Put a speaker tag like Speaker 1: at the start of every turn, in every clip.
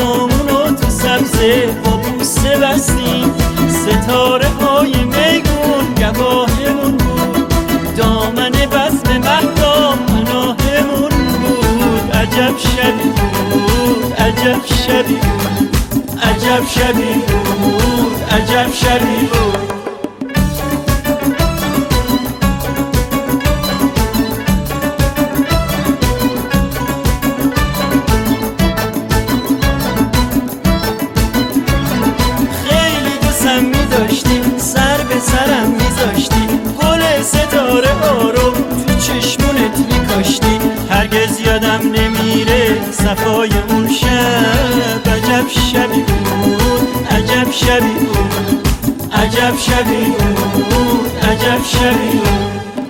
Speaker 1: لبامونو تو سبزه با بوسه بستیم، ستاره های میگون گواهمون بود، دامن بزم مهتاب پناهمون بود. عجب شبی بود، عجب شبی بود، عجب شبی بود، عجب شبی بود. سر به سرم میذاشتی، گل ستاره ها رو تو چشمونت میکاشتی، هرگز یادم نمیره صفای اون شب. عجب شبی بود، عجب شبی بود، عجب شبی بود، عجب شبی بود.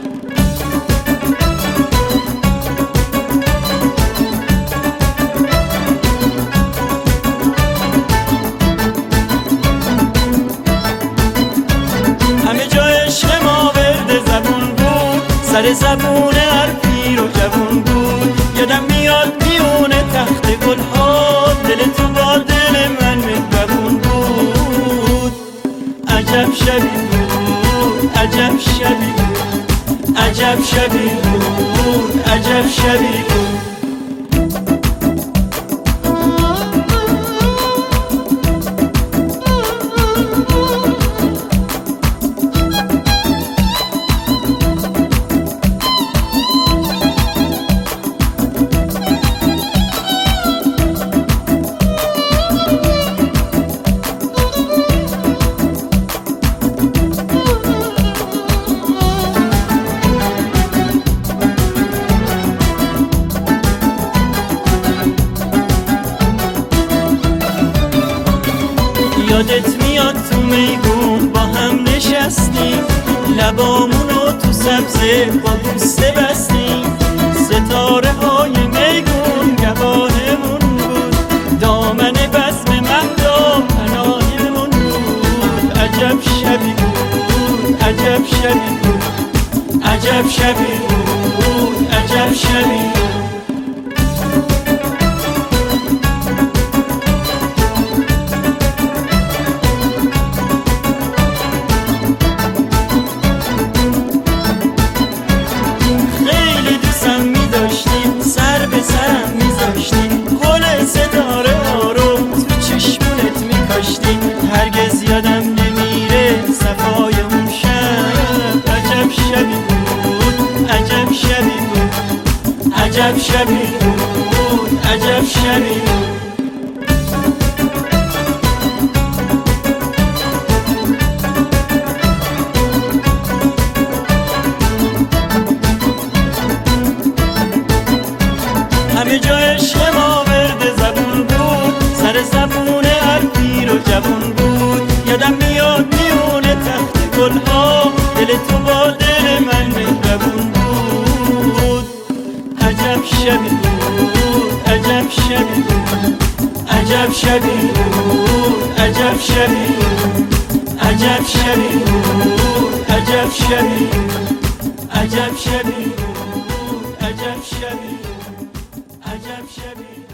Speaker 1: سر زبون حرفی رو جوون بود، یادم میاد میونه تخت گل ها، دل تو با دل من مهربون بود. عجب شبی بود، عجب شبی بود، عجب شبی بود، عجب شبی بود. یادت میاد تو میگون با هم نشستیم، لبامونو تو سبزه با بوسه بستیم، ستاره های میگون گواهمون بود، دامن بزم مهتاب پناهمون بود. عجب شبی بود، عجب شبی بود، عجب شبی بود، عجب شبی بود. سر به سرم میذاشتی، گل ستاره ها رو تو چشمونت میکاشتی، هرگز یادم نمیره صفای اون شب. عجب شبی بود، عجب شبی بود، عجب شبی بود، عجب شبی بود. همه جا عشق ما ورد زبون بود، سر زبون حرفی رو جوون بود، یادم میاد میونه تخت گل ها، دل تو با دل من مهربون بود. عجب شبی بود، عجب شبی بود، عجب شبی بود، عجب شبی بود، عجب شبی بود، عجب شبی بود، عجب شبی بود، عجب شبی بود، عجب شبی.